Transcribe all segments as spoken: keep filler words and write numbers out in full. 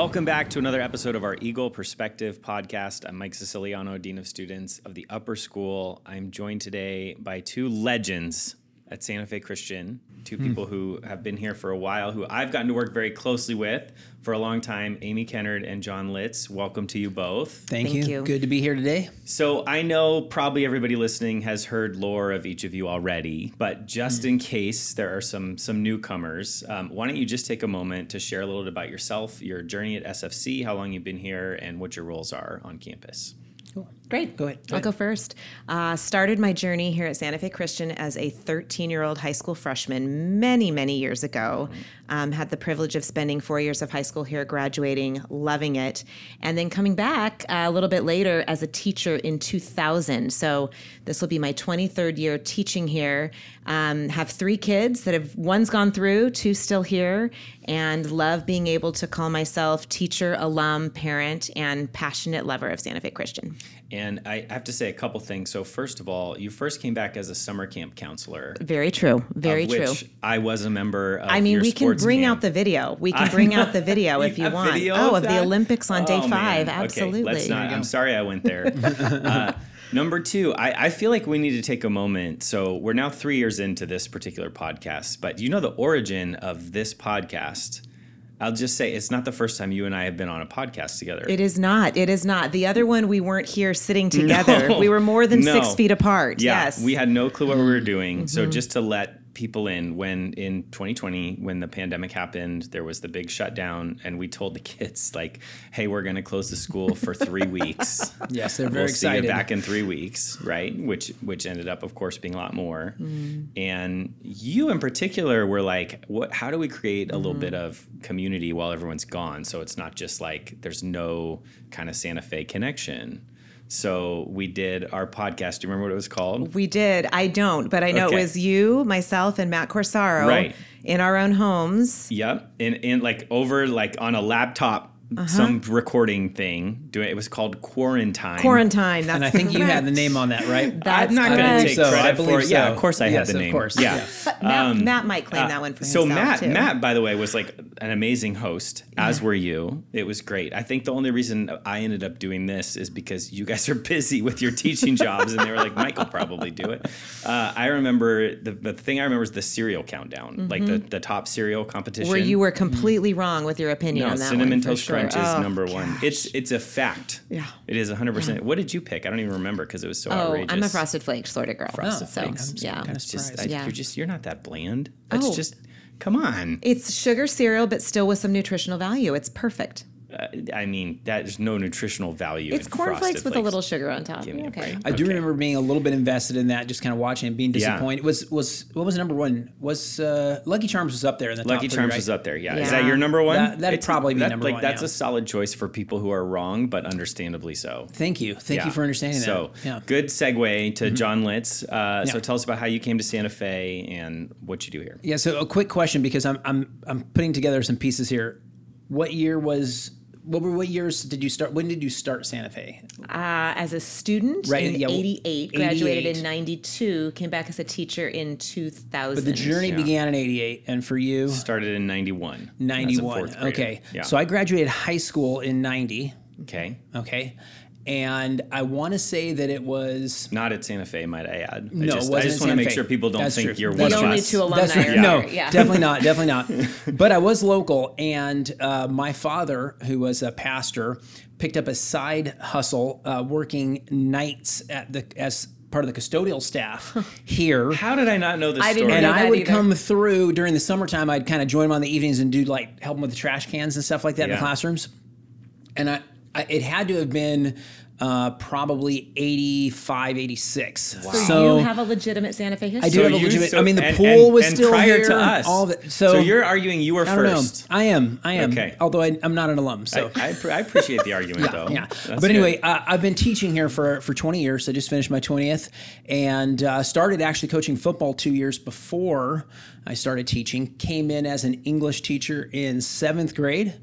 Welcome back to another episode of our Eagle Perspective podcast. I'm Mike Siciliano, Dean of Students of the Upper School. I'm joined today by two legends at Santa Fe Christian, two people mm. who have been here for a while, who I've gotten to work very closely with for a long time, Amy Kennard and John Litz. Welcome to you both. Thank, Thank you. you. Good to be here today. So I know probably everybody listening has heard lore of each of you already, but just mm. in case there are some some newcomers, um, why don't you just take a moment to share a little bit about yourself, your journey at S F C, how long you've been here, and what your roles are on campus. Cool. Great. Go ahead. Go I'll ahead. go first. Uh, started my journey here at Santa Fe Christian as a thirteen-year-old high school freshman many, many years ago. Um, had the privilege of spending four years of high school here, graduating, loving it, and then coming back uh, a little bit later as a teacher in two thousand. So this will be my twenty-third year teaching here. Um, have three kids that have, one's gone through, two still here, and love being able to call myself teacher, alum, parent, and passionate lover of Santa Fe Christian. And I have to say a couple things. So first of all, you first came back as a summer camp counselor. Very true. Very of true. Which I was a member of. I mean, your we can bring camp. out the video. We can bring out the video if you want. Oh, of, of the Olympics on oh, day man. five. Okay, Absolutely. let's not. I'm sorry I went there. uh, Number two, I, I feel like we need to take a moment. So we're now three years into this particular podcast, but you know the origin of this podcast. I'll just say it's not the first time you and I have been on a podcast together. It is not. It is not. The other one, we weren't here sitting together. No, we were more than no. six feet apart. Yeah, yes. We had no clue what we were doing. Mm-hmm. So just to let people in, when in twenty twenty, when the pandemic happened, there was the big shutdown, and we told the kids, like, hey, we're going to close the school for three weeks. Yes, they're very we'll excited. See you back in three weeks, right? Which which ended up, of course, being a lot more. Mm. And you in particular were like, what? How do we create a mm-hmm. little bit of community while everyone's gone? So it's not just like there's no kind of Santa Fe connection. So we did our podcast. Do you remember what it was called? We did. I don't, but I know okay. it was you, myself, and Matt Corsaro right. in our own homes. Yep. In, in like over like on a laptop, uh-huh. some recording thing. Doing it was called Quarantine. Quarantine. That's and I think correct. you had the name on that, right? That's I'm not going to take so. credit for it. So. Yeah, of course I yes, had the name. Of course. Yeah. yeah. But Matt, um, Matt might claim uh, that one for so himself, Matt, too. Matt, by the way, was like an amazing host, as yeah. were you. It was great. I think the only reason I ended up doing this is because you guys are busy with your teaching jobs, and they were like, Mike will probably do it. Uh, I remember, the, the thing I remember is the cereal countdown, mm-hmm. like the, the top cereal competition. Where you were completely mm-hmm. wrong with your opinion no, on that Cinnamon one, Toast sure. Crunch is oh, number gosh. one. It's it's a fact. Yeah. It is one hundred percent. Yeah. What did you pick? I don't even remember because it was so oh, outrageous. I'm a Frosted Flakes sort of girl. Frosted so, Flakes. Yeah. Kind of It's just, I, yeah. you're just, you're not that bland. That's oh. just, come on. It's sugar cereal, but still with some nutritional value. It's perfect. Uh, I mean, that there's no nutritional value. It's in cornflakes with Flakes. a little sugar on top. Give me a Okay. break. I do Okay. remember being a little bit invested in that, just kind of watching and being disappointed. Yeah. Was was what was number one? Was uh, Lucky Charms was up there in the Lucky top Charms three, right? was up there. Yeah. Yeah. Is that your number one? That, that'd It's- probably be that, number like, one. That's yeah. a solid choice for people who are wrong, but understandably so. Thank you. Thank Yeah. you for understanding so, that. Yeah. good segue to mm-hmm. John Litz. Uh, Yeah. So tell us about how you came to Santa Fe and what you do here. Yeah. So a quick question, because I'm I'm I'm putting together some pieces here. What year was? What were what years did you start? When did you start Santa Fe? Uh, as a student Right, in yeah, well, eighty-eight, graduated eighty-eight. in ninety-two, came back as a teacher in two thousand. But the journey Yeah. began in eighty-eight, and for you, Started in ninety-one. ninety-one. As a fourth grader. Okay. Yeah. So I graduated high school in ninety. Okay. Okay. And I want to say that it was Not at Santa Fe, might I add. I No, just, it wasn't I just at want to Santa make Fe. sure people don't That's think true. you're That's one the of only us. two alumni That's right. are No, here. Yeah. definitely not. Definitely not. But I was local, and uh, my father, who was a pastor, picked up a side hustle uh, working nights at the as part of the custodial staff here. How did I not know this I didn't story? And know I that would either. come through during the summertime. I'd kind of join him on the evenings and do like help him with the trash cans and stuff like that in Yeah. the classrooms. And I, I, it had to have been uh, probably eighty-five, eighty-six. Wow. So, So you have a legitimate Santa Fe history. I do have a you- legitimate. so- I mean, the and- pool and- was and still prior here. to us. All that. So, So, you're arguing you were I don't first. know. I am. I am. Okay. Although I, I'm not an alum. So. I, I, pre- I appreciate the argument, Yeah, though. yeah. That's But anyway, good. uh, I've been teaching here for, for twenty years. I just finished my twentieth, and uh, started actually coaching football two years before I started teaching. Came in as an English teacher in seventh grade,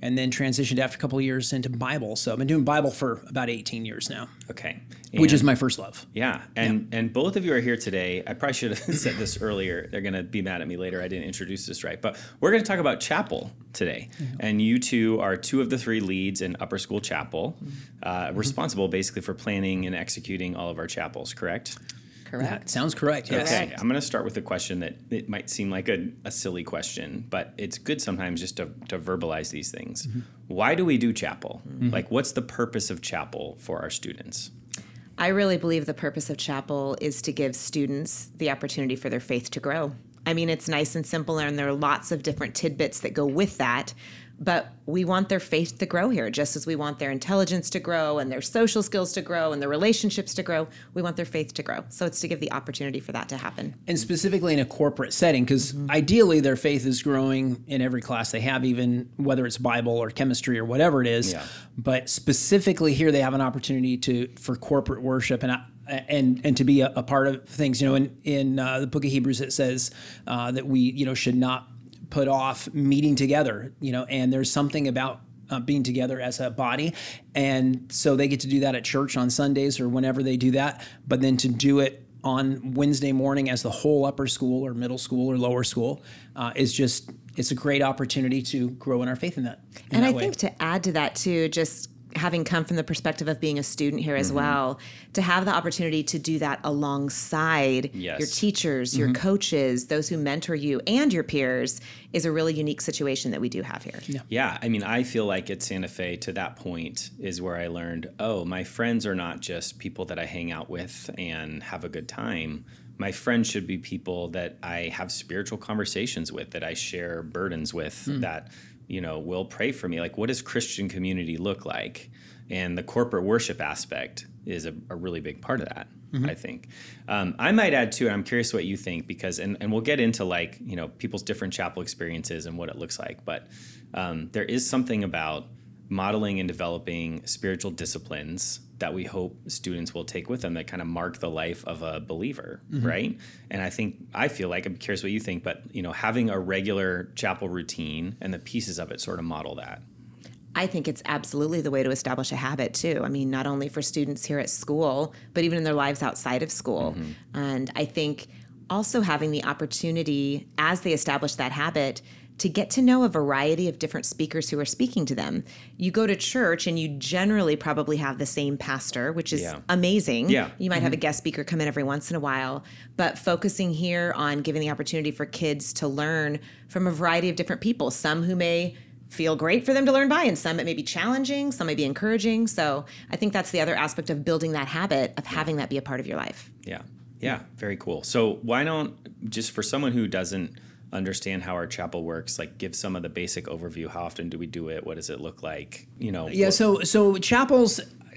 and then transitioned after a couple of years into Bible. So I've been doing Bible for about eighteen years now. Okay. Which And- is my first love. Yeah, and yeah. and both of you are here today. I probably should have said this earlier. They're going to be mad at me later. I didn't introduce this right. But we're going to talk about chapel today. Mm-hmm. And you two are two of the three leads in Upper School Chapel, uh, mm-hmm. responsible basically for planning and executing all of our chapels, correct? Correct. That sounds correct, yes. Okay, I'm going to start with a question that it might seem like a, a silly question, but it's good sometimes just to, to verbalize these things. Mm-hmm. Why do we do chapel? Mm-hmm. Like, what's the purpose of chapel for our students? I really believe the purpose of chapel is to give students the opportunity for their faith to grow. I mean, it's nice and simple, and there are lots of different tidbits that go with that, but we want their faith to grow here, just as we want their intelligence to grow and their social skills to grow and their relationships to grow. We want their faith to grow. So it's to give the opportunity for that to happen. And specifically in a corporate setting, because mm-hmm. ideally their faith is growing in every class they have, even whether it's Bible or chemistry or whatever it is. Yeah. But specifically here, they have an opportunity to for corporate worship and and and to be a, a part of things. You know, in in uh, the book of Hebrews, it says uh, that we you know should not put off meeting together, you know, and there's something about uh, being together as a body. And so they get to do that at church on Sundays or whenever they do that, but then to do it on Wednesday morning as the whole upper school or middle school or lower school uh, is just, it's a great opportunity to grow in our faith in that. In and that I way. think to add to that too, just having come from the perspective of being a student here as mm-hmm. well, to have the opportunity to do that alongside yes. your teachers, your mm-hmm. coaches, those who mentor you, and your peers is a really unique situation that we do have here. Yeah. yeah, I mean, I feel like at Santa Fe, to that point, is where I learned, oh, my friends are not just people that I hang out with and have a good time. My friends should be people that I have spiritual conversations with, that I share burdens with, mm. that you know, will pray for me. Like, what does Christian community look like? And the corporate worship aspect is a, a really big part of that, mm-hmm. I think. Um, I might add too, and I'm curious what you think, because, and, and we'll get into like, you know, people's different chapel experiences and what it looks like, but um, there is something about modeling and developing spiritual disciplines that we hope students will take with them that kind of mark the life of a believer, mm-hmm. right? And I think, I feel like, I'm curious what you think, but, you know, having a regular chapel routine and the pieces of it sort of model that. I think it's absolutely the way to establish a habit too. I mean, not only for students here at school, but even in their lives outside of school. Mm-hmm. And I think also having the opportunity as they establish that habit to get to know a variety of different speakers who are speaking to them. You go to church and you generally probably have the same pastor, which is yeah. amazing. Yeah. You might mm-hmm. have a guest speaker come in every once in a while, but focusing here on giving the opportunity for kids to learn from a variety of different people, some who may feel great for them to learn by, and some it may be challenging, some may be encouraging. So I think that's the other aspect of building that habit of having that be a part of your life. Yeah. Yeah. Very cool. So why don't, just for someone who doesn't understand how our chapel works, like give some of the basic overview. How often do we do it? What does it look like? You know. Yeah. What, so so chapels,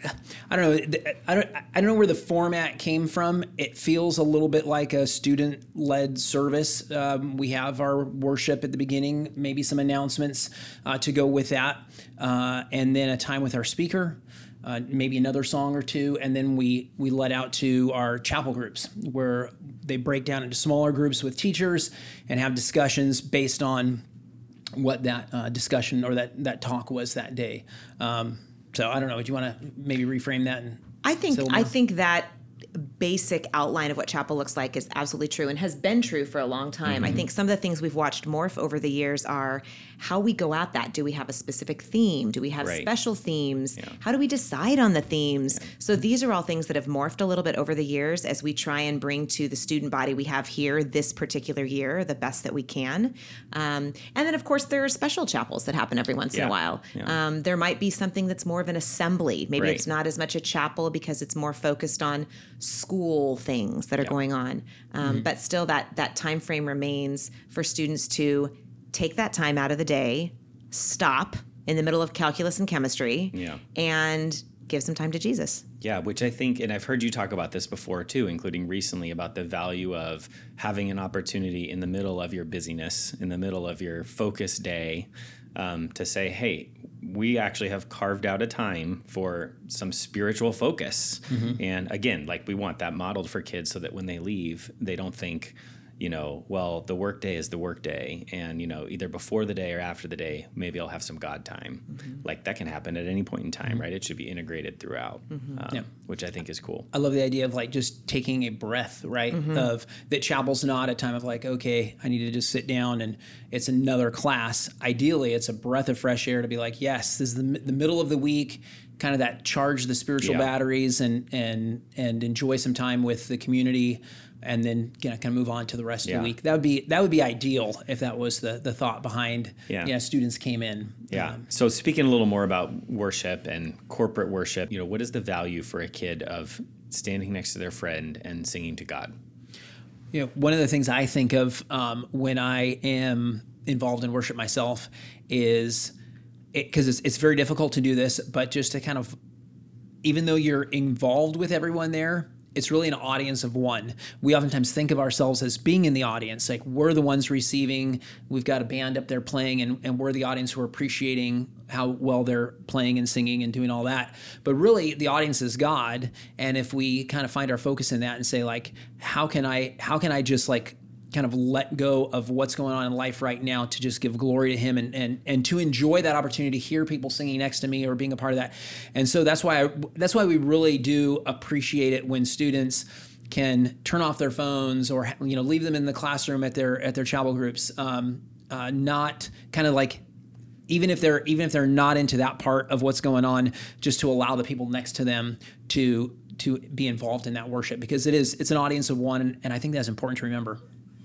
I don't know. I don't. I don't know where the format came from. It feels a little bit like a student-led service. Um, we have our worship at the beginning, maybe some announcements uh, to go with that, uh, and then a time with our speaker. Uh, maybe another song or two, and then we we let out to our chapel groups where they break down into smaller groups with teachers and have discussions based on what that uh, discussion or that, that talk was that day. Um, so I don't know. Do you want to maybe reframe that? And I think I think that basic outline of what chapel looks like is absolutely true and has been true for a long time. Mm-hmm. I think some of the things we've watched morph over the years are how we go at that. Do we have a specific theme? Do we have right. special themes? Yeah. How do we decide on the themes? Yeah. So these are all things that have morphed a little bit over the years as we try and bring to the student body we have here this particular year the best that we can. Um, and then, of course, there are special chapels that happen every once yeah. in a while. Yeah. Um, there might be something that's more of an assembly. Maybe right. it's not as much a chapel because it's more focused on school things that are yeah. going on. Um, mm-hmm. But still, that that time frame remains for students to take that time out of the day, stop in the middle of calculus and chemistry, yeah. and give some time to Jesus. Yeah, which I think, and I've heard you talk about this before too, including recently, about the value of having an opportunity in the middle of your busyness, in the middle of your focus day, um, to say, hey, we actually have carved out a time for some spiritual focus. Mm-hmm. And again, like we want that modeled for kids so that when they leave, they don't think, you know, well, the work day is the work day, and, you know, either before the day or after the day, maybe I'll have some God time. Mm-hmm. Like that can happen at any point in time, mm-hmm. right? It should be integrated throughout, mm-hmm. um, yeah. which I think is cool. I love the idea of like just taking a breath, right? Mm-hmm. Of that chapel's not a time of like, okay, I need to just sit down and it's another class. Ideally, it's a breath of fresh air to be like, yes, this is the, the middle of the week, kind of that charge the spiritual yeah. batteries and and and enjoy some time with the community. And then you know, kind of move on to the rest yeah. of the week. That would be that would be ideal if that was the, the thought behind. Yeah, you know, students came in. Yeah. Um, so speaking a little more about worship and corporate worship, you know, what is the value for a kid of standing next to their friend and singing to God? You know, one of the things I think of um, when I am involved in worship myself is because it, it's it's very difficult to do this, but just to kind of, even though you're involved with everyone there, it's really an audience of one. We oftentimes think of ourselves as being in the audience, like we're the ones receiving, we've got a band up there playing, and, and we're the audience who are appreciating how well they're playing and singing and doing all that. But really, the audience is God, and if we kind of find our focus in that and say, like, how can I, how can I just like kind of let go of what's going on in life right now to just give glory to him and and and to enjoy that opportunity to hear people singing next to me or being a part of that. And so that's why I, that's why we really do appreciate it when students can turn off their phones or you know leave them in the classroom at their at their chapel groups, um, uh, not kind of like even if they're even if they're not into that part of what's going on, just to allow the people next to them to to be involved in that worship, because it is it's an audience of one, and, and I think that's important to remember.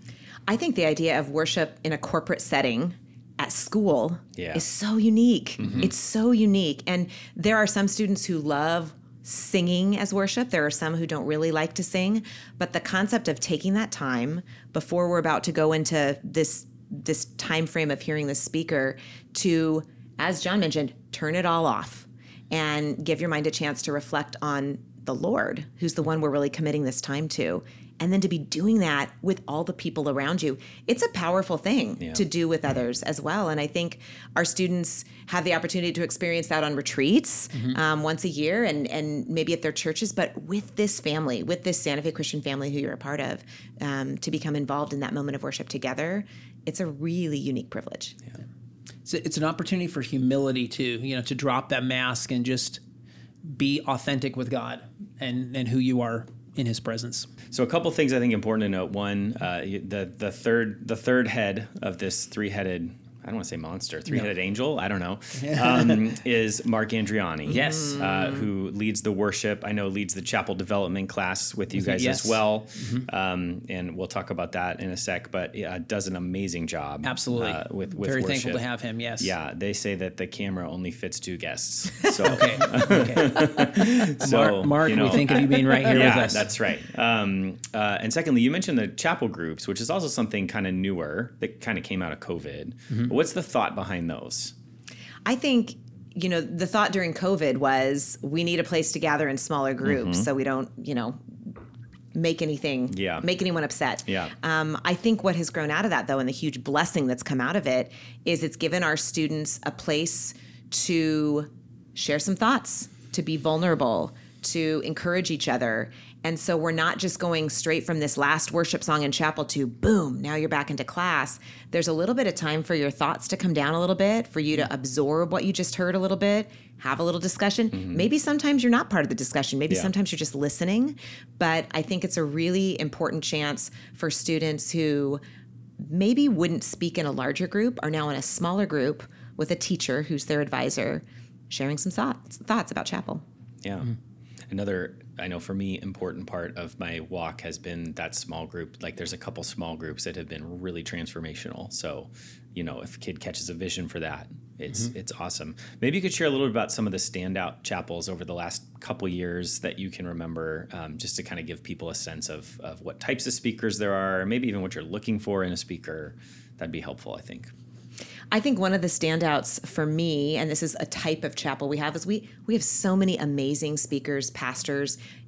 I think the idea of worship in a corporate setting at school yeah. is so unique. Mm-hmm. It's so unique. And there are some students who love singing as worship. There are some who don't really like to sing. But the concept of taking that time before we're about to go into this this time frame of hearing the speaker to, as John mentioned, turn it all off and give your mind a chance to reflect on the Lord, who's the one we're really committing this time to. And then to be doing that with all the people around you, it's a powerful thing yeah. to do with others as well. And I think our students have the opportunity to experience that on retreats mm-hmm. um, once a year and, and maybe at their churches, but with this family, with this Santa Fe Christian family who you're a part of, um, to become involved in that moment of worship together, it's a really unique privilege. Yeah. It's, it's an opportunity for humility too, you know, to drop that mask and just be authentic with God and, and who you are in his presence. So a couple things I think important to note. One, uh, the the third the third head of this three-headed, I don't want to say monster, three-headed no. angel, I don't know, um, is Mark Andriani. Yes. Uh, who leads the worship, I know leads the chapel development class with you guys yes. as well. Mm-hmm. Um, and we'll talk about that in a sec, but uh, does an amazing job. Absolutely. Uh, with, with Very worship. thankful to have him, yes. Yeah, they say that the camera only fits two guests. So, okay. okay. so, Mark, Mark you know, we think of you being right here yeah, with us. That's right. Um, uh, and secondly, you mentioned the chapel groups, which is also something kind of newer that kind of came out of COVID. Mm-hmm. What's the thought behind those? I think, you know, the thought during COVID was we need a place to gather in smaller groups mm-hmm. so we don't, you know, make anything, yeah. make anyone upset. Yeah. Um, I think what has grown out of that, though, and the huge blessing that's come out of it, is it's given our students a place to share some thoughts, to be vulnerable, to encourage each other. And so we're not just going straight from this last worship song in chapel to boom, now you're back into class. There's a little bit of time for your thoughts to come down a little bit, for you to absorb what you just heard a little bit, have a little discussion. Mm-hmm. Maybe sometimes you're not part of the discussion. Maybe yeah. sometimes you're just listening. But I think it's a really important chance for students who maybe wouldn't speak in a larger group are now in a smaller group with a teacher who's their advisor, sharing some thoughts, thoughts about chapel. Yeah. Mm-hmm. Another, I know for me, important part of my walk has been that small group. Like there's a couple small groups that have been really transformational. So, you know, if a kid catches a vision for that, it's mm-hmm. it's awesome. Maybe you could share a little bit about some of the standout chapels over the last couple years that you can remember, um, just to kind of give people a sense of, of what types of speakers there are, maybe even what you're looking for in a speaker. That'd be helpful, I think. I think one of the standouts for me, and this is a type of chapel we have, is we we have so many amazing speakers, pastors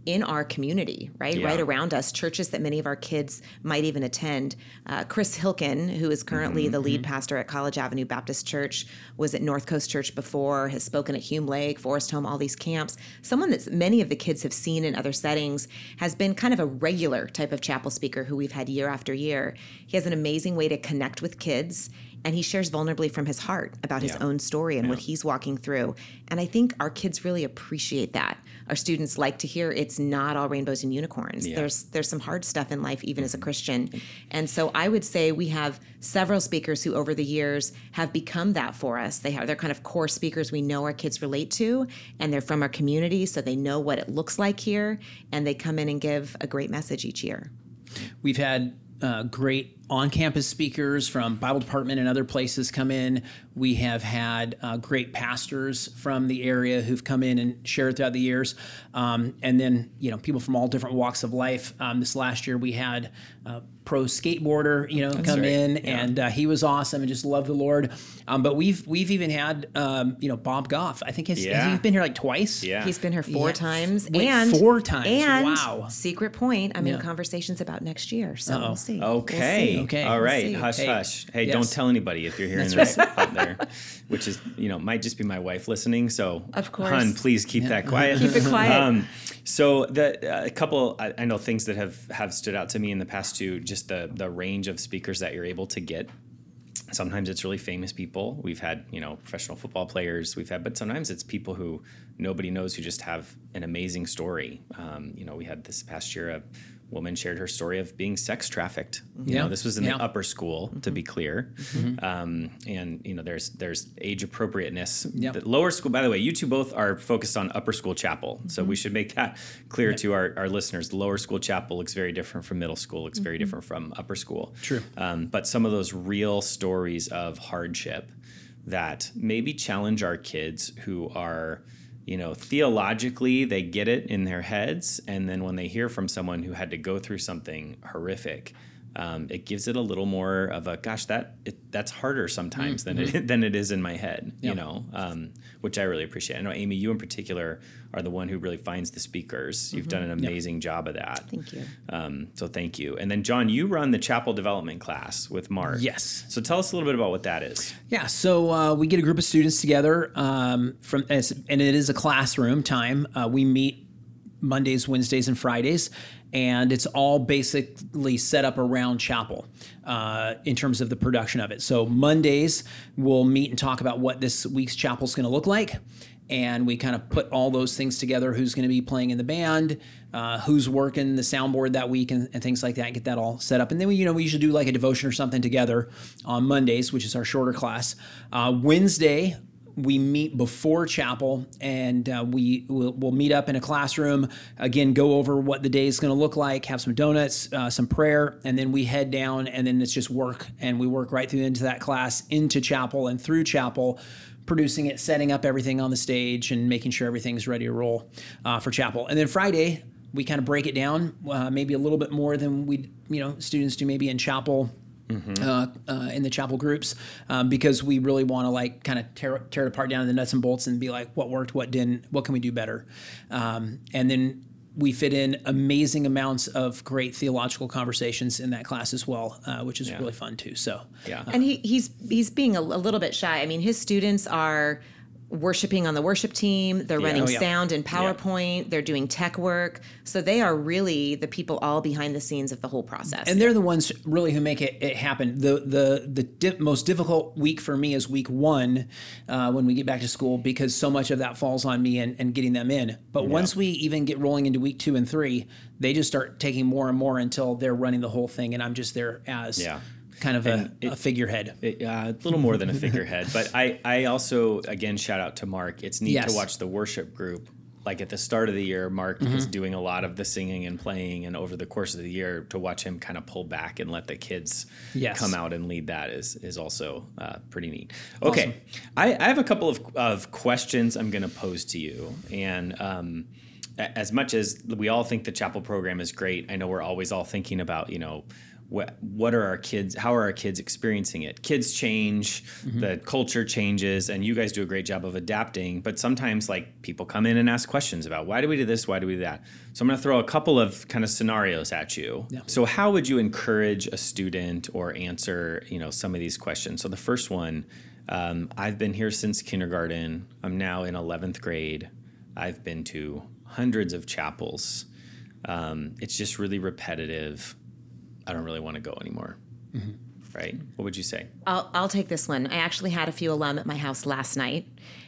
in our community, right? Yeah. Right around us, churches that many of our kids might even attend. Uh, Chris Hilkin, who is currently mm-hmm, the lead mm-hmm. pastor at College Avenue Baptist Church, was at North Coast Church before, has spoken at Hume Lake, Forest Home, all these camps. Someone that many of the kids have seen in other settings, has been kind of a regular type of chapel speaker who we've had year after year. He has an amazing way to connect with kids, and he shares vulnerably from his heart about his yeah. own story and yeah. what he's walking through. And I think our kids really appreciate that. Our students like to hear it's not all rainbows and unicorns. Yeah. There's there's some hard stuff in life, even mm-hmm. as a Christian. And so I would say we have several speakers who over the years have become that for us. They have, they're kind of core speakers we know our kids relate to, and they're from our community, so they know what it looks like here, and they come in and give a great message each year. We've had uh, great on-campus speakers from Bible department and other places come in. We have had uh, great pastors from the area who've come in and shared throughout the years. Um, and then, you know, people from all different walks of life. Um, this last year we had a pro skateboarder, you know, That's come right. in yeah. and uh, he was awesome and just loved the Lord. Um, but we've we've even had, um, you know, Bob Goff. I think he's, yeah. he's been here like twice. Yeah. He's been here four yeah. times. Wait, and four times. And wow. secret point, I'm yeah. in conversations about next year. So Uh-oh. we'll see. Okay. We'll see. Okay. All right. We'll see. Hush, Hey. hush. Hey, Yes. don't tell anybody if you're hearing That's this out there, which is, you know, might just be my wife listening. So, Of course. hun, please keep Yeah. that quiet. Keep it quiet. Um, so the uh, a couple, I, I know things that have, have stood out to me in the past too, just the the range of speakers that you're able to get. Sometimes it's really famous people. We've had, you know, professional football players. We've had, but sometimes it's people who nobody knows who just have an amazing story. Um, you know, we had this past year a woman shared her story of being sex trafficked. You Yeah. know, this was in Yeah. the upper school, mm-hmm. to be clear. Mm-hmm. Um, and you know, there's there's age appropriateness. Yep. The lower school, by the way, you two both are focused on upper school chapel, mm-hmm. so we should make that clear yep. to our, our listeners. The lower school chapel looks very different from middle school. Looks mm-hmm. very different from upper school. True. Um, but some of those real stories of hardship that maybe challenge our kids who are, you know, theologically, they get it in their heads. And then when they hear from someone who had to go through something horrific, um, it gives it a little more of a, gosh, that it, that's harder sometimes mm-hmm. than it than it is in my head, yep. you know, um, which I really appreciate. I know, Amy, you in particular are the one who really finds the speakers. Mm-hmm. You've done an amazing yep. job of that. Thank you. Um, so thank you. And then, John, you run the chapel development class with Mark. Yes. So tell us a little bit about what that is. Yeah, so uh, we get a group of students together um, from, and it is a classroom time. Uh, we meet Mondays, Wednesdays, and Fridays, and it's all basically set up around chapel uh, in terms of the production of it. So Mondays, we'll meet and talk about what this week's chapel is going to look like, and we kind of put all those things together, who's going to be playing in the band, uh, who's working the soundboard that week, and, and things like that, and get that all set up. And then we, you know, we usually do like a devotion or something together on Mondays, which is our shorter class. Uh, Wednesday, we meet before chapel, and uh, we will we'll meet up in a classroom, again, go over what the day is going to look like, have some donuts, uh, some prayer, and then we head down, and then it's just work, and we work right through into that class, into chapel, and through chapel, producing it, setting up everything on the stage, and making sure everything's ready to roll uh, for chapel. And then Friday, we kind of break it down, uh, maybe a little bit more than we, you know, students do maybe in chapel. Mm-hmm. Uh, uh, in the chapel groups, um, because we really want to like kind of tear, tear it apart down to the nuts and bolts and be like, what worked, what didn't, what can we do better? Um, and then we fit in amazing amounts of great theological conversations in that class as well, uh, which is yeah. really fun too. So, yeah. And he, he's he's being a, a little bit shy. I mean, his students are worshiping on the worship team. They're yeah. running oh, yeah. sound in PowerPoint. Yeah. They're doing tech work. So they are really the people all behind the scenes of the whole process. And they're the ones really who make it, it happen. The the the di- most difficult week for me is week one uh, when we get back to school, because so much of that falls on me and, and getting them in. But yeah. once we even get rolling into week two and three, they just start taking more and more until they're running the whole thing, and I'm just there as yeah. kind of a, it, a figurehead. It, uh, a little more than a figurehead. But I, I also, again, shout out to Mark. It's neat yes. to watch the worship group. Like at the start of the year, Mark mm-hmm. is doing a lot of the singing and playing, and over the course of the year, to watch him kind of pull back and let the kids yes. come out and lead that is is also uh, pretty neat. Okay, awesome. I, I have a couple of, of questions I'm going to pose to you, and um, as much as we all think the chapel program is great, I know we're always all thinking about, you know, what what are our kids, how are our kids experiencing it? Kids change, mm-hmm. the culture changes, and you guys do a great job of adapting. But sometimes like people come in and ask questions about why do we do this, why do we do that? So I'm going to throw a couple of kind of scenarios at you. Yeah. So how would you encourage a student or answer, you know, some of these questions? So the first one, um, I've been here since kindergarten. I'm now in eleventh grade. I've been to hundreds of chapels. Um, it's just really repetitive. I don't really want to go anymore. Mm-hmm. Right? What would you say? I'll, I'll take this one. I actually had a few alum at my house last night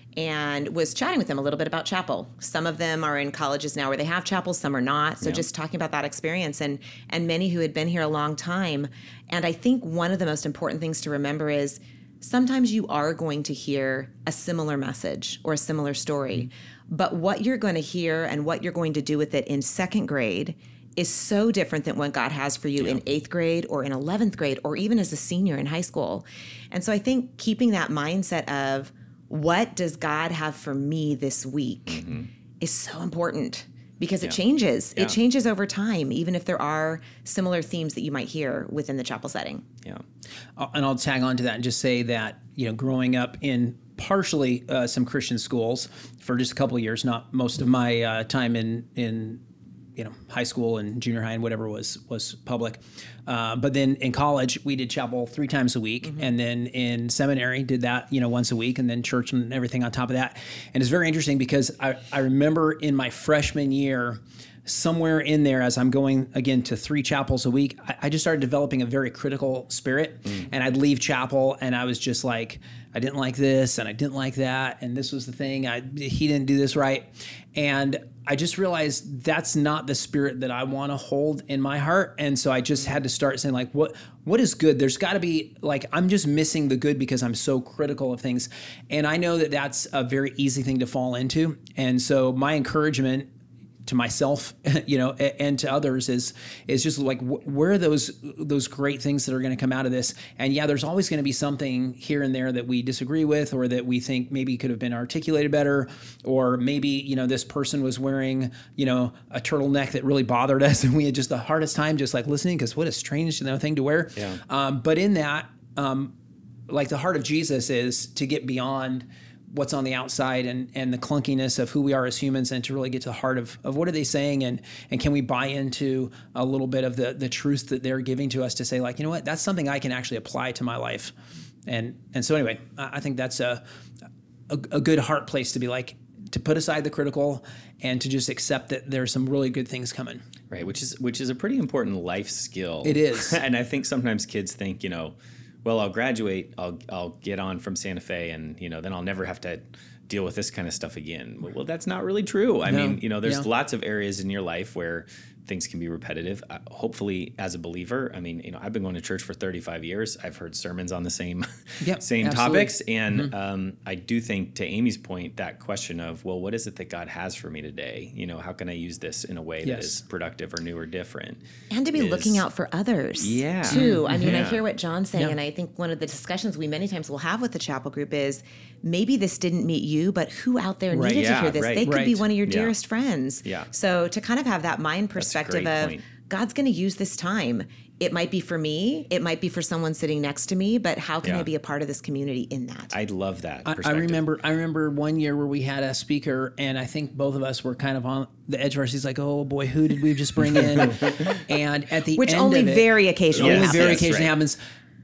and was chatting with them a little bit about chapel. Some of them are in colleges now where they have chapels, some are not. So yeah. just talking about that experience and and many who had been here a long time. And I think one of the most important things to remember is sometimes you are going to hear a similar message or a similar story. Mm-hmm. But what you're going to hear and what you're going to do with it in second grade is so different than what God has for you yeah. in eighth grade or in eleventh grade or even as a senior in high school. And so I think keeping that mindset of what does God have for me this week mm-hmm. is so important because yeah. it changes. Yeah. It changes over time, even if there are similar themes that you might hear within the chapel setting. Yeah. Uh, and I'll tag on to that and just say that, you know, growing up in partially uh, some Christian schools for just a couple of years, not most of my uh, time in, in, you know, high school and junior high and whatever was was public. Uh, but then in college, we did chapel three times a week. Mm-hmm. And then in seminary, did that, you know, once a week, and then church and everything on top of that. And it's very interesting because I, I remember in my freshman year, somewhere in there, as I'm going again to three chapels a week, I, I just started developing a very critical spirit. Mm. And I'd leave chapel and I was just like, I didn't like this and I didn't like that. And this was the thing. I, he didn't do this right. And I just realized that's not the spirit that I want to hold in my heart. And so I just had to start saying like, what, what is good? There's got to be like, I'm just missing the good because I'm so critical of things. And I know that that's a very easy thing to fall into. And so my encouragement to myself, you know, and to others is is just like, where are those those great things that are going to come out of this? And yeah, there's always going to be something here and there that we disagree with, or that we think maybe could have been articulated better, or maybe, you know, this person was wearing, you know, a turtleneck that really bothered us, and we had just the hardest time just like listening because what a strange, you know, thing to wear. Yeah. Um, but in that, um, like the heart of Jesus is to get beyond what's on the outside and, and the clunkiness of who we are as humans, and to really get to the heart of, of what are they saying, and and can we buy into a little bit of the the truth that they're giving to us, to say like, you know what, that's something I can actually apply to my life. And and so anyway, I think that's a, a, a good heart place to be like, to put aside the critical and to just accept that there's some really good things coming. Right, which is which is a pretty important life skill. It is. And I think sometimes kids think, you know, well, I'll graduate, I'll I'll get on from Santa Fe, and, you know, then I'll never have to deal with this kind of stuff again. Well, that's not really true. I no. mean, you know, there's yeah. lots of areas in your life where things can be repetitive. Uh, hopefully, as a believer, I mean, you know, I've been going to church for thirty-five years. I've heard sermons on the same yep, same absolutely. topics. And mm-hmm. um, I do think, to Amy's point, that question of, well, what is it that God has for me today? You know, how can I use this in a way yes. that is productive or new or different? And to be is, looking out for others, yeah. too. I mean, yeah. I hear what John's saying, yeah. and I think one of the discussions we many times will have with the chapel group is, maybe this didn't meet you, but who out there right, needed yeah, to hear this? Right, they could right. be one of your yeah. dearest friends. Yeah. So to kind of have that mind perspective of, point. God's going to use this time. It might be for me. It might be for someone sitting next to me, but how can yeah. I be a part of this community in that? I love that I, I remember I remember one year where we had a speaker, and I think both of us were kind of on the edge of our seats, like, oh boy, who did we just bring in? And at the Which end only of it, very occasionally only happens. very Yes, occasionally right. happens.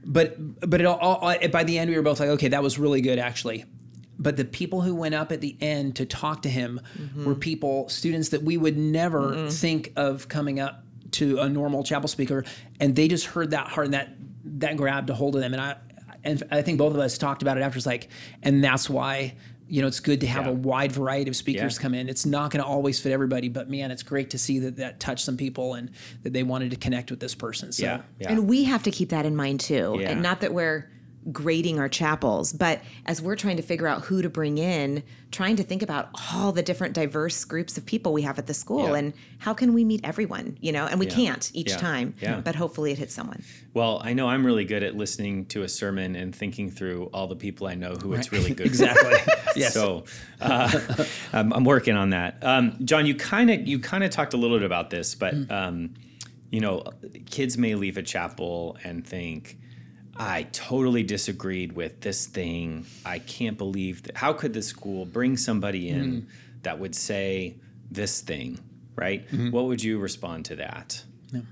But but it all, all, by the end, we were both like, okay, that was really good, actually. But the people who went up at the end to talk to him mm-hmm. were people, students that we would never mm-hmm. think of coming up to a normal chapel speaker, and they just heard that heart, and that that grabbed a hold of them. And I and I think both of us talked about it after. It's like, and that's why, you know, it's good to have yeah. a wide variety of speakers yeah. come in. It's not going to always fit everybody, but man, it's great to see that that touched some people and that they wanted to connect with this person. So. Yeah. yeah. And we have to keep that in mind too. Yeah. And not that we're grading our chapels, but as we're trying to figure out who to bring in, trying to think about all the different diverse groups of people we have at the school yeah. and how can we meet everyone, you know, and we yeah. can't each yeah. time, yeah. but hopefully it hits someone. Well, I know I'm really good at listening to a sermon and thinking through all the people I know who right. it's really good exactly. for. Yes. So uh, I'm, I'm working on that. Um, John, you kind of you kind of talked a little bit about this, but um, you know, kids may leave a chapel and think, I totally disagreed with this thing. I can't believe that. How could the school bring somebody in mm. that would say this thing, right? Mm-hmm. What would you respond to that? Yeah.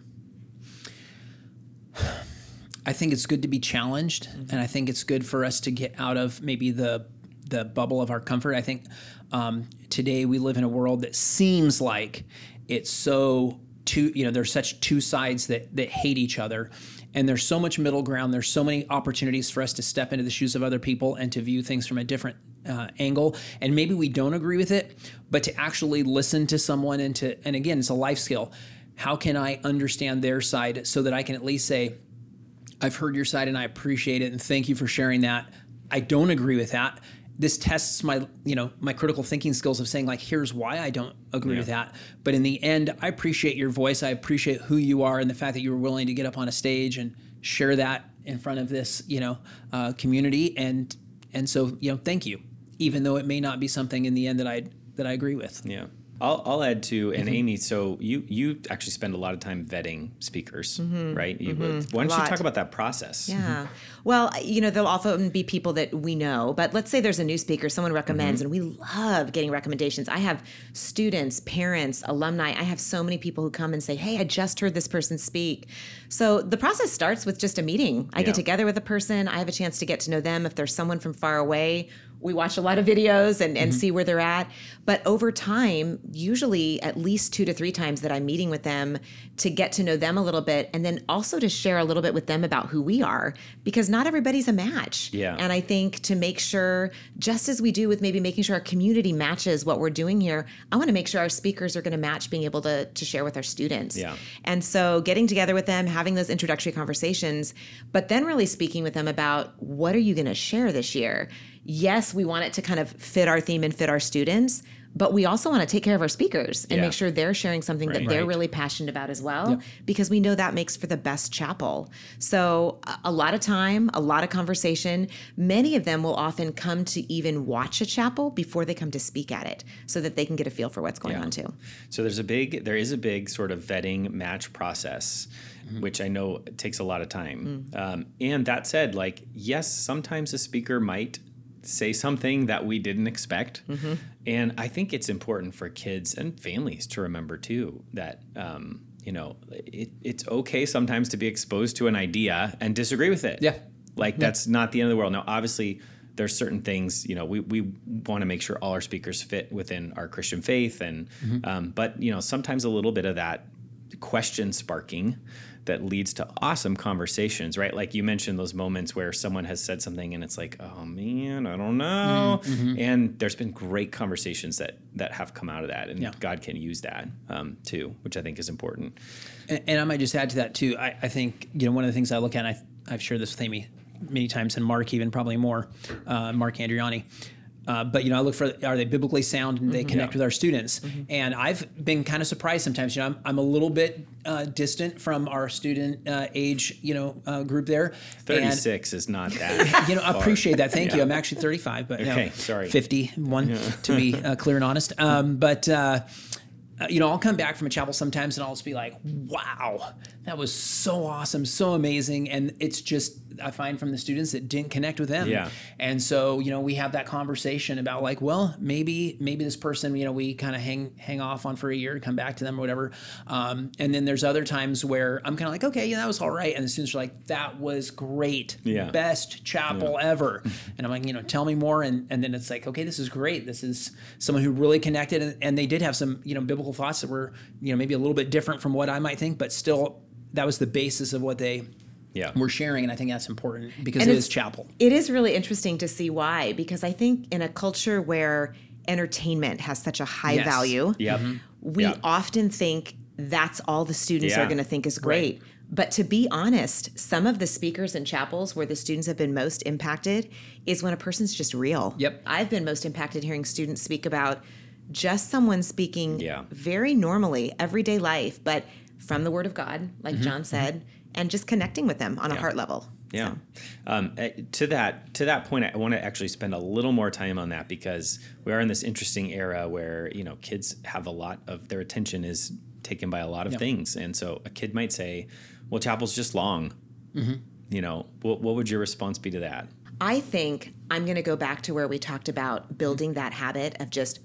I think it's good to be challenged, mm-hmm. and I think it's good for us to get out of maybe the the bubble of our comfort. I think um, today we live in a world that seems like it's so two, you know, there's such two sides that that hate each other. And there's so much middle ground. There's so many opportunities for us to step into the shoes of other people and to view things from a different uh, angle. And maybe we don't agree with it, but to actually listen to someone and to, and again, it's a life skill. How can I understand their side so that I can at least say, I've heard your side and I appreciate it and thank you for sharing that. I don't agree with that. This tests my, you know, my critical thinking skills of saying like, here's why I don't agree yeah. with that. But in the end, I appreciate your voice. I appreciate who you are and the fact that you were willing to get up on a stage and share that in front of this, you know, uh, community. And and so, you know, thank you, even though it may not be something in the end that I that I agree with. Yeah. I'll, I'll add to, and mm-hmm. Amy, so you you actually spend a lot of time vetting speakers, mm-hmm. right? You, mm-hmm. Why don't you talk about that process? Yeah. Mm-hmm. Well, you know, there'll often be people that we know, but let's say there's a new speaker someone recommends, mm-hmm. and we love getting recommendations. I have students, parents, alumni. I have so many people who come and say, hey, I just heard this person speak. So the process starts with just a meeting. I yeah. get together with a person. I have a chance to get to know them. If there's someone from far away, we watch a lot of videos and, and mm-hmm. see where they're at. But over time, usually at least two to three times that I'm meeting with them to get to know them a little bit, and then also to share a little bit with them about who we are, because not everybody's a match. Yeah. And I think to make sure, just as we do with maybe making sure our community matches what we're doing here, I want to make sure our speakers are going to match being able to, to share with our students. Yeah. And so getting together with them, having those introductory conversations, but then really speaking with them about what are you going to share this year? Yes, we want it to kind of fit our theme and fit our students, but we also want to take care of our speakers and yeah. make sure they're sharing something right. that they're right. really passionate about as well, yep. because we know that makes for the best chapel. So a lot of time, a lot of conversation. Many of them will often come to even watch a chapel before they come to speak at it, so that they can get a feel for what's going yeah. on too. So there's a big, there is a big sort of vetting match process, mm-hmm. which I know takes a lot of time. Mm. Um, and that said, like, yes, sometimes a speaker might say something that we didn't expect. Mm-hmm. And I think it's important for kids and families to remember too, that, um, you know, it, it's okay sometimes to be exposed to an idea and disagree with it. Yeah. Like yeah. that's not the end of the world. Now, obviously there's certain things, you know, we, we want to make sure all our speakers fit within our Christian faith. And, mm-hmm. um, but you know, sometimes a little bit of that question sparking that leads to awesome conversations, right? Like you mentioned those moments where someone has said something and it's like, oh man, I don't know. Mm-hmm. And there's been great conversations that that have come out of that, and yeah. God can use that um, too, which I think is important. And, and I might just add to that too. I, I think, you know, one of the things I look at, and I've, I've shared this with Amy many times, and Mark even probably more, uh, Mark Andriani. Uh, but, you know, I look for, are they biblically sound and they mm-hmm. connect yeah. with our students? Mm-hmm. And I've been kind of surprised sometimes. You know, I'm, I'm a little bit uh, distant from our student uh, age, you know, uh, group there. thirty-six and, is not that You know, I appreciate that. Thank yeah. you. I'm actually thirty-five, but, you okay, know, sorry. fifty-one yeah. to be uh, clear and honest. Um, but, uh, uh, you know, I'll come back from a chapel sometimes and I'll just be like, wow, that was so awesome, so amazing. And it's just, I find from the students that didn't connect with them. Yeah. And so, you know, we have that conversation about like, well, maybe, maybe this person, you know, we kind of hang, hang off on for a year, come back to them or whatever. Um, and then there's other times where I'm kind of like, okay, yeah, that was all right. And the students are like, that was great. Yeah. Best chapel yeah. ever. And I'm like, you know, tell me more. And, and then it's like, okay, this is great. This is someone who really connected. And, and they did have some, you know, biblical thoughts that were, you know, maybe a little bit different from what I might think, but still that was the basis of what they yeah. were sharing. And I think that's important because and it is chapel. It is really interesting to see why, because I think in a culture where entertainment has such a high yes. value, yep. we yep. often think that's all the students yeah. are going to think is great. Right. But to be honest, some of the speakers in chapels where the students have been most impacted is when a person's just real. Yep. I've been most impacted hearing students speak about just someone speaking yeah. very normally, everyday life, but from the Word of God, like mm-hmm. John said, and just connecting with them on yeah. a heart level. Yeah. So. Um, to that to that point, I want to actually spend a little more time on that, because we are in this interesting era where, you know, kids have a lot of their attention is taken by a lot of Yep. things. And so a kid might say, well, chapel's just long. Mm-hmm. You know, what, what would your response be to that? I think I'm going to go back to where we talked about building that habit of just,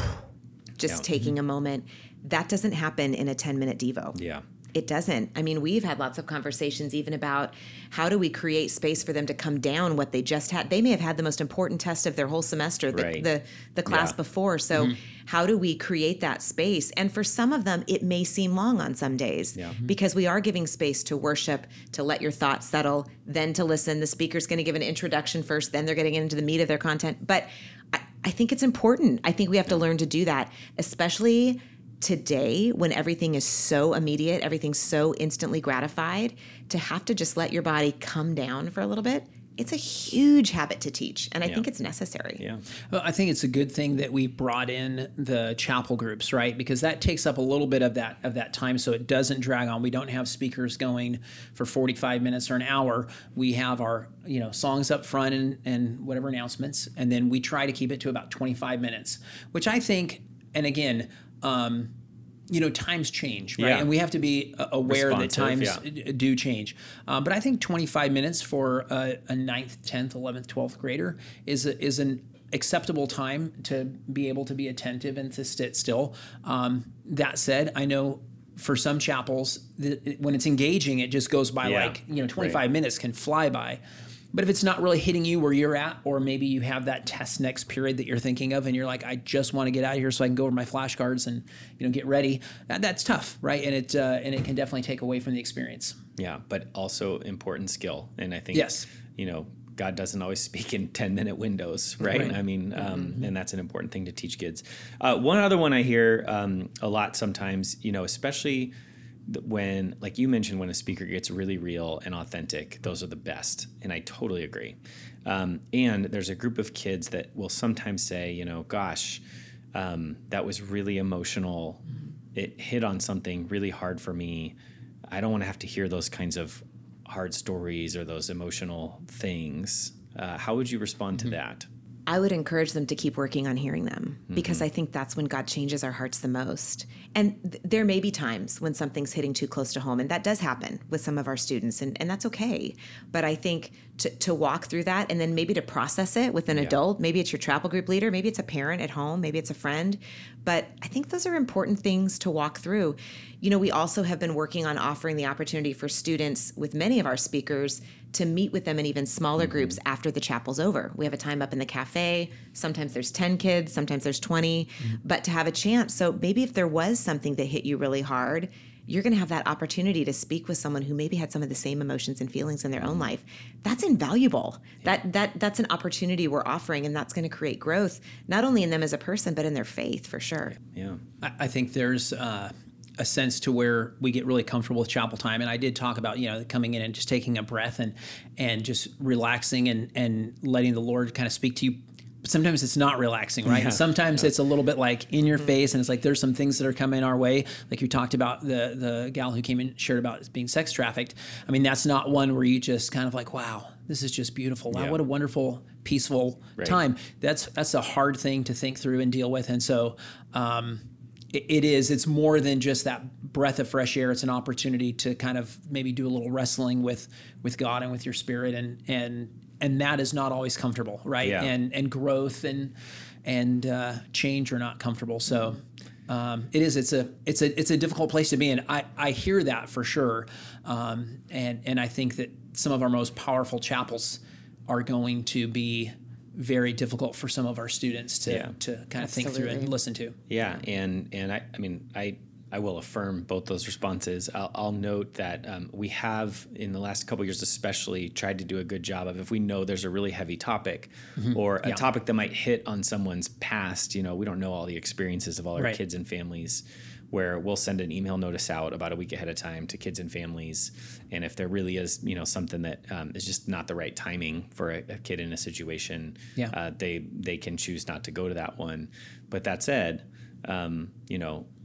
just Yeah. taking a moment. That doesn't happen in a ten minute Devo. Yeah. It doesn't. I mean, we've had lots of conversations even about how do we create space for them to come down what they just had. They may have had the most important test of their whole semester, the Right. the, the class Yeah. before. So how do we create that space? And for some of them, it may seem long on some days Yeah. because we are giving space to worship, to let your thoughts settle, then to listen. The speaker's going to give an introduction first, then they're getting into the meat of their content. But I, I think it's important. I think we have to learn to do that, especially today when everything is so immediate, everything's so instantly gratified. To have to just let your body come down for a little bit, it's a huge habit to teach, and I Yeah. think it's necessary. Yeah. Well, I think it's a good thing that we brought in the chapel groups, right? Because that takes up a little bit of that of that time, so it doesn't drag on. We don't have speakers going for forty-five minutes or an hour. We have our you know songs up front and and whatever announcements, and then we try to keep it to about twenty-five minutes, which I think, and again. Um, you know, times change, right? Yeah. And we have to be uh, aware that Responsive, times yeah. do change. Um, but I think twenty-five minutes for a, a ninth, tenth, eleventh, twelfth grader is a, is an acceptable time to be able to be attentive and to sit still. Um, that said, I know for some chapels, the, when it's engaging, it just goes by Yeah. like, you know, twenty-five Right. minutes can fly by. But if it's not really hitting you where you're at, or maybe you have that test next period that you're thinking of, and you're like, I just want to get out of here so I can go over my flashcards and you know get ready. That, that's tough, right? And it uh, and it can definitely take away from the experience. Yeah. But also important skill. And I think, Yes. you know, God doesn't always speak in ten minute windows, right? Right. I mean, um, and that's an important thing to teach kids. Uh, one other one I hear um, a lot sometimes, you know, especially th- when, like you mentioned, when a speaker gets really real and authentic, those are the best. And I totally agree. Um, and there's a group of kids that will sometimes say, you know, gosh, um, that was really emotional. It hit on something really hard for me. I don't want to have to hear those kinds of hard stories or those emotional things. Uh, how would you respond to that? I would encourage them to keep working on hearing them because I think that's when God changes our hearts the most. And th- there may be times when something's hitting too close to home, and that does happen with some of our students, and, and that's okay. But I think to, to walk through that and then maybe to process it with an adult, maybe it's your chapel group leader, maybe it's a parent at home, maybe it's a friend. But I think those are important things to walk through. You know, we also have been working on offering the opportunity for students with many of our speakers to meet with them in even smaller groups after the chapel's over. We have a time up in the cafe. Sometimes there's ten kids, sometimes there's twenty, but to have a chance. So maybe if there was something that hit you really hard, you're going to have that opportunity to speak with someone who maybe had some of the same emotions and feelings in their own life. That's invaluable. That that that's an opportunity we're offering, and that's going to create growth, not only in them as a person, but in their faith for sure. Yeah. I, I think there's uh, a sense to where we get really comfortable with chapel time. And I did talk about, you know, coming in and just taking a breath and and just relaxing and, and letting the Lord kind of speak to you. But sometimes it's not relaxing, right? Yeah. And sometimes it's a little bit like in your face, and it's like there's some things that are coming our way. Like you talked about the the gal who came in and shared about being sex trafficked. I mean, that's not one where you just kind of like, wow, this is just beautiful. Wow, Yeah. what a wonderful, peaceful Right. time. That's that's a hard thing to think through and deal with. And so um, it, it is. It's more than just that breath of fresh air. It's an opportunity to kind of maybe do a little wrestling with with God and with your spirit, and and and that is not always comfortable, right? Yeah. And and growth and and uh, change are not comfortable. So. Um, it is. It's a. It's a. It's a difficult place to be in. I, I hear that for sure, um, and and I think that some of our most powerful chapels are going to be very difficult for some of our students to Yeah. to kind of think through Absolutely. and listen to. Yeah, and and I, I mean, I I will affirm both those responses. I'll, I'll note that um, we have, in the last couple of years especially, tried to do a good job of, if we know there's a really heavy topic or a Yeah. topic that might hit on someone's past, you know, we don't know all the experiences of all our Right. kids and families, where we'll send an email notice out about a week ahead of time to kids and families. And if there really is, you know, something that um, is just not the right timing for a, a kid in a situation, Yeah. uh, they they can choose not to go to that one. But that said, um, you know,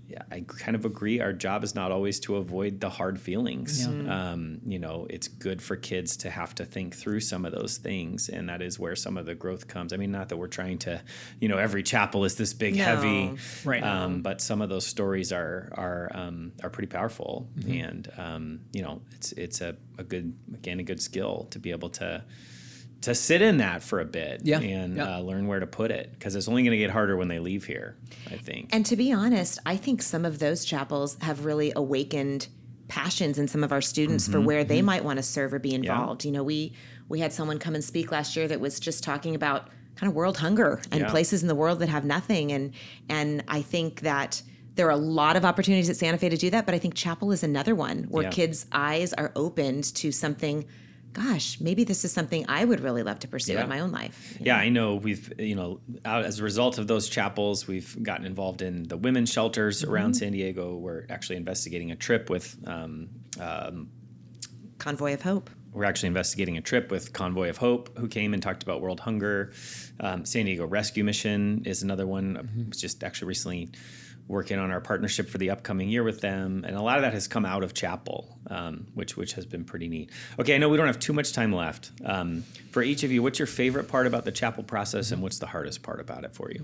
yeah, I kind of agree. Our job is not always to avoid the hard feelings. Yeah. Um, you know, it's good for kids to have to think through some of those things, and that is where some of the growth comes. I mean, not that we're trying to, you know, every chapel is this big, No. heavy, Right. um, but some of those stories are are um, are pretty powerful, and um, you know, it's it's a, a good again a good skill to be able to. to sit in that for a bit Yeah, and yeah. Uh, learn where to put it, because it's only going to get harder when they leave here, I think. And to be honest, I think some of those chapels have really awakened passions in some of our students Mm-hmm, for where they might want to serve or be involved. You know, we we had someone come and speak last year that was just talking about kind of world hunger and Yeah. places in the world that have nothing. And and I think that there are a lot of opportunities at Santa Fe to do that, but I think chapel is another one where Yeah. kids' eyes are opened to something. Gosh, maybe this is something I would really love to pursue Yeah. in my own life. Yeah, I know we've, you know, out, as a result of those chapels, we've gotten involved in the women's shelters Mm-hmm. around San Diego. We're actually investigating a trip with, um, um, Convoy of Hope. we're actually investigating a trip with Convoy of Hope, who came and talked about world hunger. Um, San Diego Rescue Mission is another one. I was just actually recently working on our partnership for the upcoming year with them, and a lot of that has come out of chapel, um, which which has been pretty neat. Okay, I know we don't have too much time left. Um, for each of you, what's your favorite part about the chapel process, and what's the hardest part about it for you?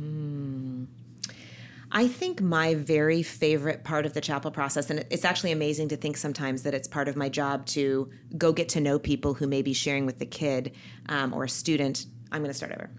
I think my very favorite part of the chapel process, and it's actually amazing to think sometimes that it's part of my job to go get to know people who may be sharing with the kid um, or a student. I'm going to start over.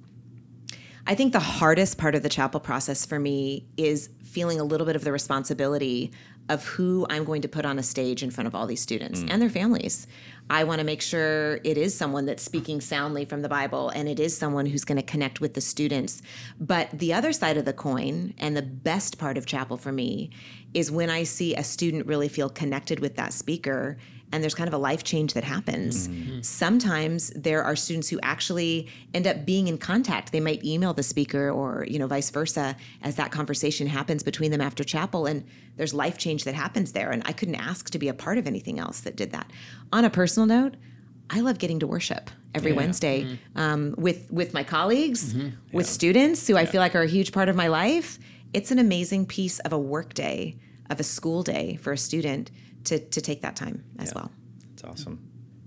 I think the hardest part of the chapel process for me is feeling a little bit of the responsibility of who I'm going to put on a stage in front of all these students and their families. I want to make sure it is someone that's speaking soundly from the Bible, and it is someone who's going to connect with the students. But the other side of the coin, and the best part of chapel for me, is when I see a student really feel connected with that speaker, and there's kind of a life change that happens. Mm-hmm. Sometimes there are students who actually end up being in contact. They might email the speaker, or you know, vice versa, as that conversation happens between them after chapel, and there's life change that happens there. And I couldn't ask to be a part of anything else that did that. On a personal note, I love getting to worship every Yeah. Wednesday Mm-hmm. um, with with my colleagues, Mm-hmm. with students who I feel like are a huge part of my life. It's an amazing piece of a work day, of a school day for a student to to take that time as Yeah. well. That's awesome.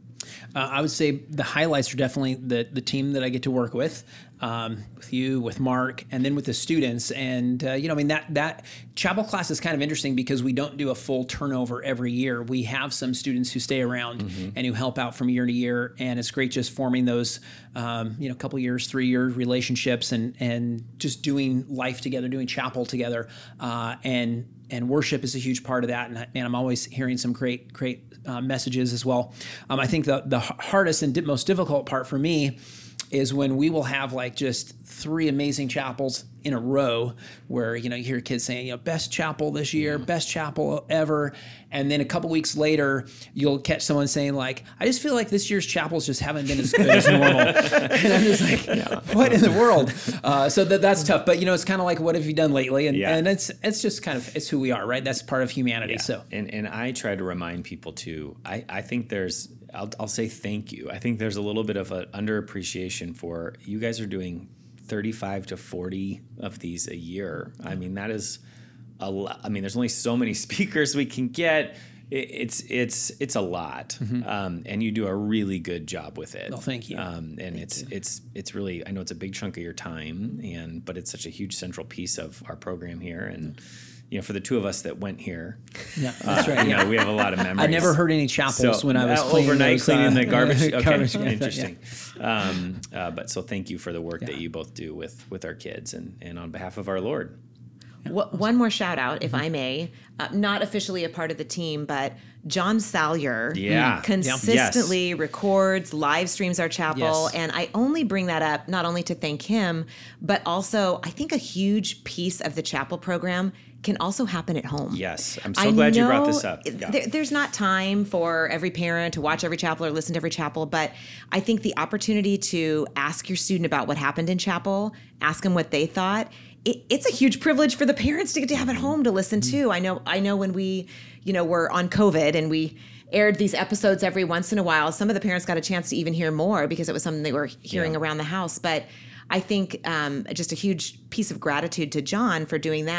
Uh, I would say the highlights are definitely the the team that I get to work with, um, with you, with Mark, and then with the students. And uh, you know, I mean that that chapel class is kind of interesting because we don't do a full turnover every year. We have some students who stay around Mm-hmm. and who help out from year to year, and it's great just forming those, um, you know, couple years, three year relationships, and and just doing life together, doing chapel together, uh, and. And worship is a huge part of that, and, I, and I'm always hearing some great, great uh, messages as well. Um, I think the the hardest and di- most difficult part for me is when we will have like just three amazing chapels in a row, where you know you hear kids saying, you know, best chapel this year, best chapel ever, and then a couple weeks later you'll catch someone saying like, I just feel like this year's chapels just haven't been as good as normal, and I'm just like, what in the world? Uh, so that that's tough, but you know, it's kind of like, what have you done lately? And Yeah. and it's it's just kind of it's who we are, right? That's part of humanity. Yeah. So and and I try to remind people too. I, I think there's I'll I'll say thank you. I think there's a little bit of an underappreciation for you guys are doing thirty-five to forty of these a year. I mean, that is a lot. I mean, there's only so many speakers we can get. It, it's it's it's a lot, um, and you do a really good job with it. Well, thank you. Um, and Thank it's you. it's it's really, I know it's a big chunk of your time, and but it's such a huge central piece of our program here, and you know, for the two of us that went here, yeah, that's right. you Yeah. know, we have a lot of memories. I never heard any chapels So, when I was uh, cleaning overnight those, cleaning uh, the garbage. Okay, garbage cans, yeah. interesting. Um, uh, but so thank you for the work that Yeah. you both do with with our kids, and and on behalf of our Lord. Wh- One more shout out, if I may, uh, not officially a part of the team, but John Salyer Yeah. consistently records, live streams our chapel. Yes. And I only bring that up not only to thank him, but also I think a huge piece of the chapel program can also happen at home. Yes, I'm so I glad you brought know this up. Yeah. there- there's not time for every parent to watch every chapel or listen to every chapel, but I think the opportunity to ask your student about what happened in chapel, ask them what they thought, it, it's a huge privilege for the parents to get to have at home to listen to. I know, I know when we, you know, were on COVID and we aired these episodes every once in a while, some of the parents got a chance to even hear more because it was something they were hearing Yeah. around the house. But I think um, just a huge piece of gratitude to John for doing that.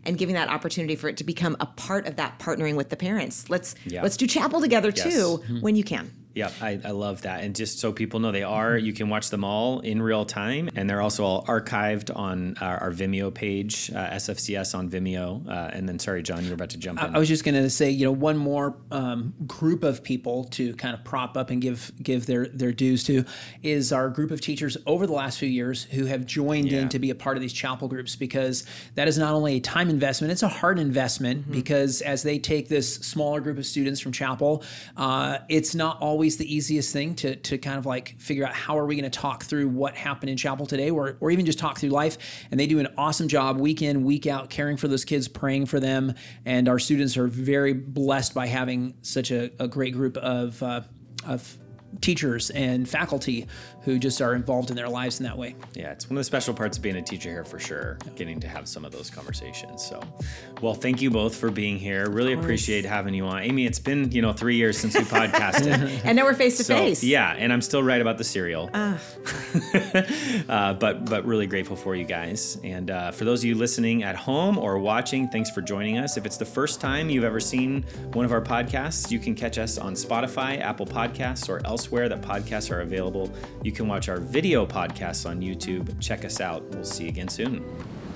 and giving that opportunity for it to become a part of that partnering with the parents. Let's Yeah. let's do chapel together Yes. too when you can. Yeah, I, I love that. And just so people know, they are, you can watch them all in real time. And they're also all archived on our, our Vimeo page, uh, S F C S on Vimeo. Uh, and then, sorry, John, you were about to jump in. I was just going to say, you know, one more um, group of people to kind of prop up and give give their, their dues to is our group of teachers over the last few years who have joined Yeah. in to be a part of these chapel groups, because that is not only a time investment, it's a hard investment, mm-hmm. because as they take this smaller group of students from chapel, uh, it's not always the easiest thing to to kind of like figure out how are we going to talk through what happened in chapel today, or, or even just talk through life. And they do an awesome job week in, week out, caring for those kids, praying for them. And our students are very blessed by having such a, a great group of uh, of teachers and faculty who just are involved in their lives in that way. Yeah, it's one of the special parts of being a teacher here for sure, getting to have some of those conversations. So, well, thank you both for being here. Really appreciate having you on. Amy, it's been, you know, three years since we podcasted. And now we're face to so, face. Yeah, and I'm still right about the cereal. Uh. uh, but but really grateful for you guys. And uh, for those of you listening at home or watching, thanks for joining us. If it's the first time you've ever seen one of our podcasts, you can catch us on Spotify, Apple Podcasts, or elsewhere that podcasts are available. You can watch our video podcasts on YouTube. Check us out. We'll see you again soon.